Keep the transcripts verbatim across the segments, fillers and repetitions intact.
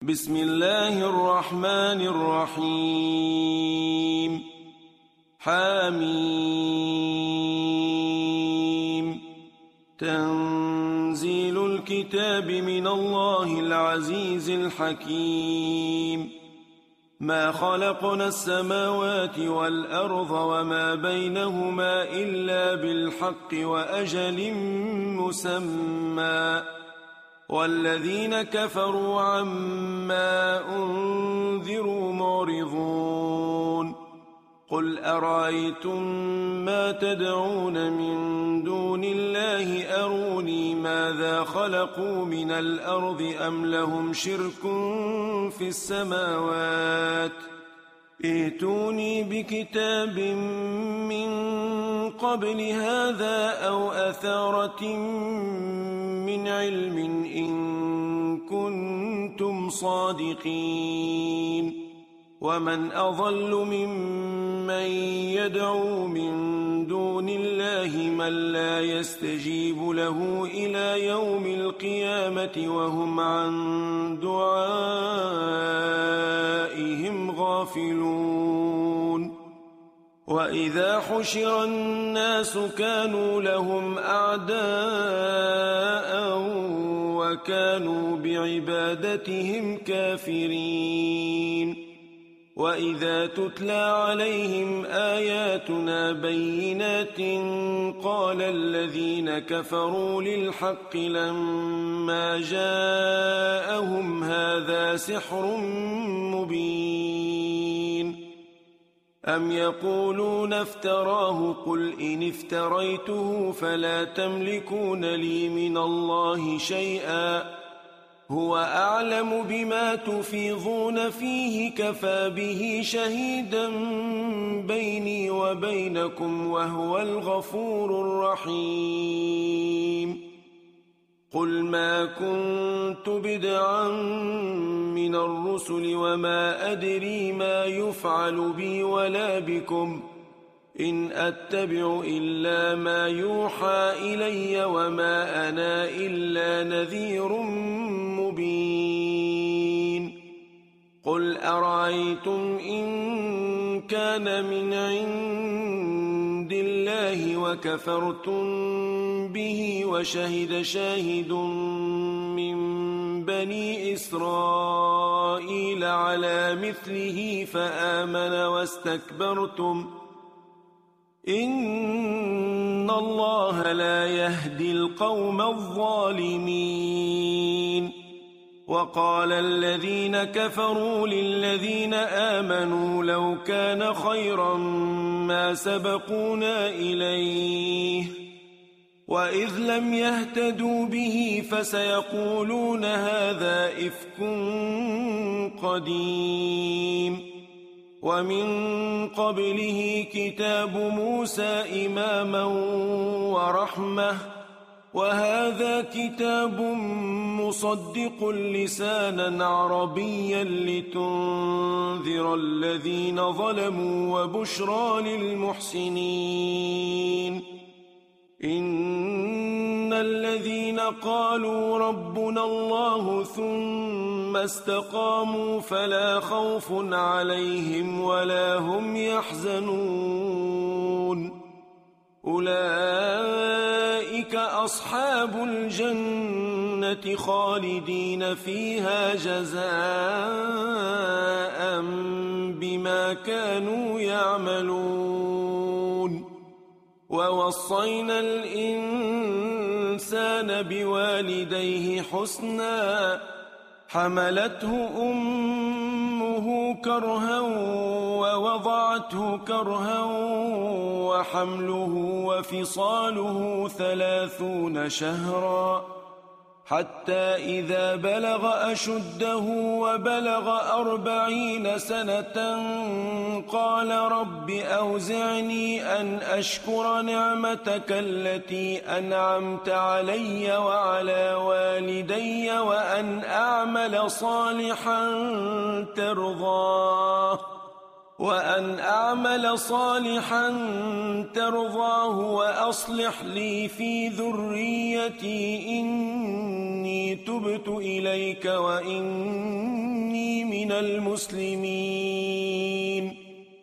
بسم الله الرحمن الرحيم حميم تنزيل الكتاب من الله العزيز الحكيم ما خلقنا السماوات والأرض وما بينهما إلا بالحق وأجل مسمى والذين كفروا عما أنذروا معرضون قل أرأيتم ما تدعون من دون الله أروني ماذا خلقوا من الأرض أم لهم شرك في السماوات ائتوني بكتاب من قبل هذا أو أثارة من علم إن كنتم صادقين ومن أضل ممن يدعو من دون الله من لا يستجيب له إلى يوم القيامة وهم عن دعائهم غافلون وإذا حشر الناس كانوا لهم أعداء وكانوا بعبادتهم كافرين وإذا تتلى عليهم آياتنا بينات قال الذين كفروا للحق لما جاءهم هذا سحر مبين أم يقولون افتراه قل إن افتريته فلا تملكون لي من الله شيئا هو أعلم بما تفيضون فيه كفى به شهيدا بيني وبينكم وهو الغفور الرحيم قل ما كنت بدعا من الرسل وما أدري ما يفعل بي ولا بكم إن أتبع إلا ما يوحى إلي وما أنا إلا نذير مبين قل أرأيتم إن كان من عند الله وكفرتم به وشهد شاهد من بني إسرائيل على مثله فآمن واستكبرتم إن الله لا يهدي القوم الظالمين وقال الذين كفروا للذين آمنوا لو كان خيرا ما سبقونا إليه وإذ لم يهتدوا به فسيقولون هذا إفك قديم ومن قبله كتاب موسى إماما ورحمة وهذا كتاب مصدق لسانا عربيا لتنذر الذين ظلموا وبشرى للمحسنين إن الذين قالوا ربنا الله ثم استقاموا فلا خوف عليهم ولا هم يحزنون أولئك أصحاب الجنة خالدين فيها جزاء بما كانوا يعملون ووصينا الإنسان بوالديه حسنا حملته أمه كرها ووضعته كرها وحمله وفصاله ثلاثون شهرا حتى إذا بلغ أشده وبلغ أربعين سنة قال رب أوزعني أن أشكر نعمتك التي أنعمت علي وعلى والدي وأن أعمل صالحا ترضاه وأن أعمل صالحا ترضاه وأصلح لي في ذريتي إني تبت إليك وإني من المسلمين.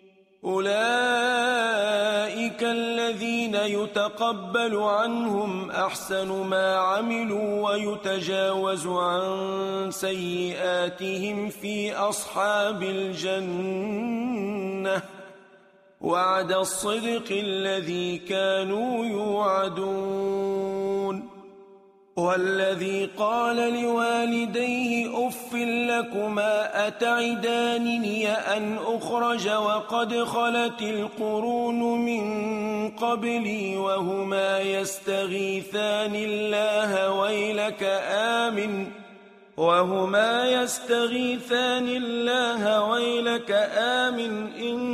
أولئك الذين يتقبل عنهم أحسن ما عملوا ويتجاوز عن سيئاتهم في أصحاب الجنة، وعد الصدق الذي كانوا يوعدون. والذي قال لوالديه أف لكما أتعدانني أن أخرج وقد خلت القرون من قبلي وهما يستغيثان الله ويلك آمن وهما يستغيثان الله ويلك آمن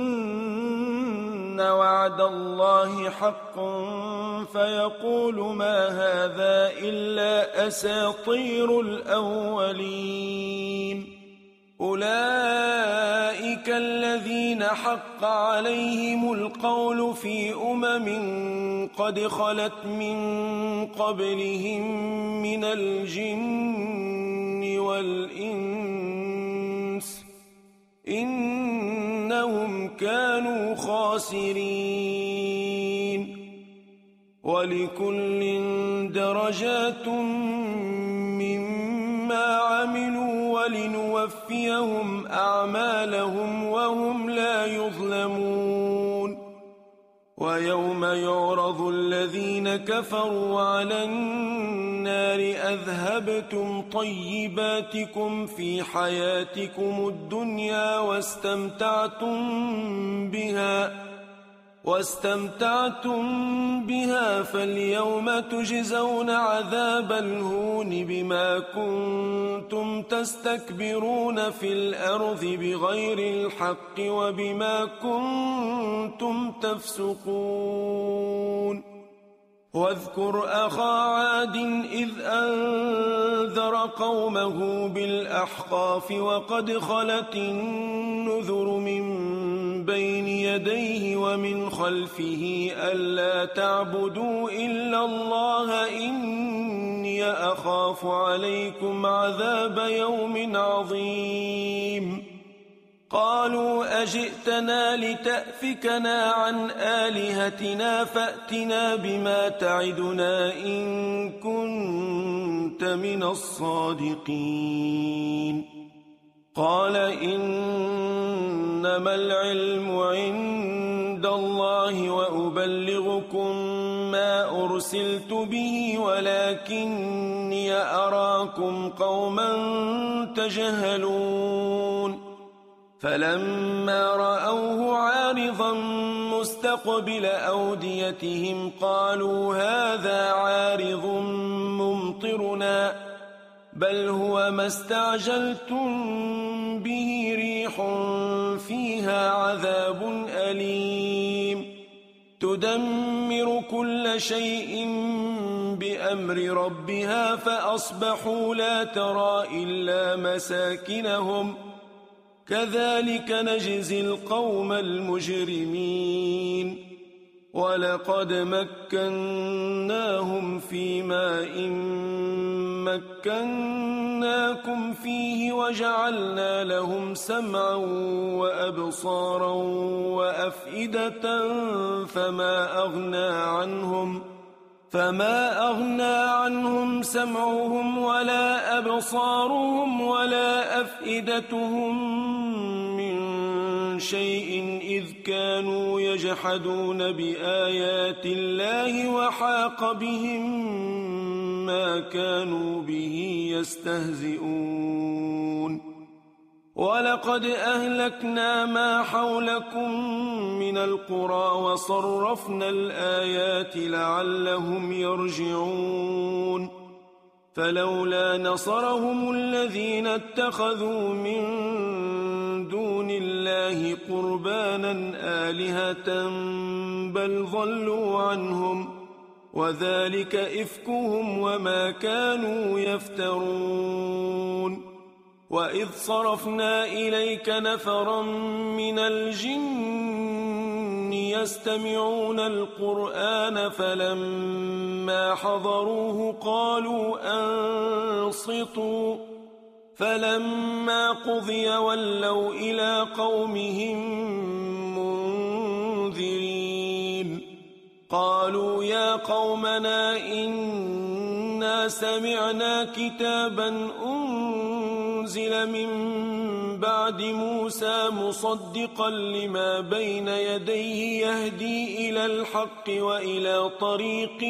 إن وعد الله حق فيقول ما هذا إلا أساطير الأولين. أولئك الذين حق عليهم القول في أمم قد خلت من قبلهم من الجن والإنس إنهم كانوا خاسرين. ولكل درجات مما عملوا ولنوفيهم أعمالهم وهم لا يظلمون. ويوم يعرض الذين كفروا على النار أذهبتم طيباتكم في حياتكم الدنيا واستمتعتم بها واستمتعتم بها فاليوم تجزون عذاب الهون بما كنتم تستكبرون في الأرض بغير الحق وبما كنتم تفسقون. واذكر أخا عاد إذ أنذر قومه بالأحقاف وقد خلت النذر من بين يديه ومن خلفه ألا تعبدوا إلا الله إني أخاف عليكم عذاب يوم عظيم. قالوا أجئتنا لتأفكنا عن آلهتنا فأتنا بما تعدنا إن كنت من الصادقين. قال إنما العلم عند الله وأبلغكم ما أرسلت به ولكني أراكم قوما تجهلون. فلما رأوه عارضا مستقبل أوديتهم قالوا هذا عارض ممطرنا بل هو ما استعجلتم به ريح فيها عذاب أليم تدمر كل شيء بأمر ربها فأصبحوا لا ترى إلا مساكنهم كذلك نجزي القوم المجرمين. ولقد مكناهم في ماء مكناكم فيه وجعلنا لهم سمعا وأبصارا وأفئدة فما أغنى عنهم فما أغنى عنهم سمعهم ولا أبصارهم ولا أفئدتهم من شيء إذ كانوا يجحدون بآيات الله وحاق بهم ما كانوا به يستهزئون. ولقد أهلكنا ما حولكم من القرى وصرفنا الآيات لعلهم يرجعون. فلولا نصرهم الذين اتخذوا من دون الله قربانا آلهة بل ضلوا عنهم وذلك إفكهم وما كانوا يفترون. وإذ صرفنا إليك نفرا من الجن يستمعون القرآن فلما حضروه قالوا أنصتوا فلما قضي ولوا إلى قومهم منذرين قالوا يا قومنا إنا سمعنا كتابا أنزل من بعد موسى مصدقا لما بين يديه يهدي إلى الحق وإلى طريق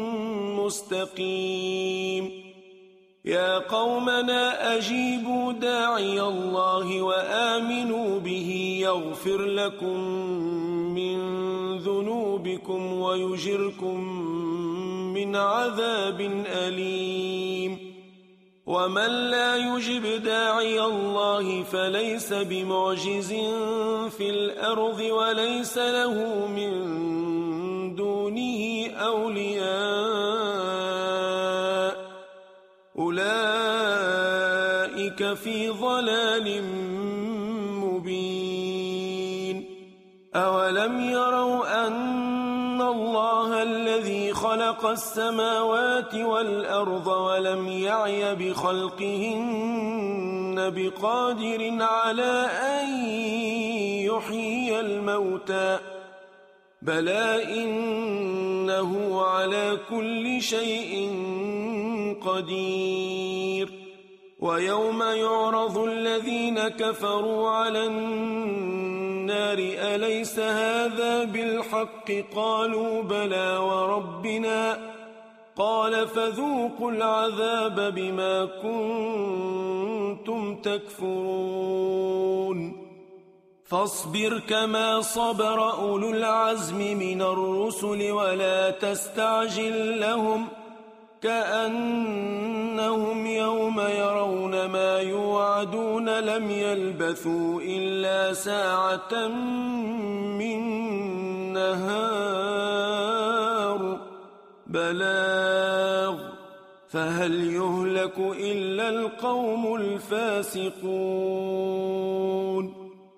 مستقيم يا قومنا أجيبوا داعي الله وآمنوا به يغفر لكم من ذنوبكم ويجركم من عذاب أليم ومن لا يجب داعي الله فليس بمعجز في الأرض وليس له من دونه أولياء أولئك في ضلال مبين أولم يروا أن الله الذي خلق السماوات والأرض ولم يعي بخلقهن بقادر على أن يحيي الموتى بلى إنه على كل شيء قدير ويوم يعرض الذين كفروا على النار أليس هذا بالحق قالوا بلى وربنا قال فذوقوا العذاب بما كنتم تكفرون فاصبر كما صبر أولو العزم من الرسل ولا تستعجل لهم كأنهم يوم يرون ما يوعدون لم يلبثوا إلا ساعة من نهار بلاغ فهل يهلك إلا القوم الفاسقون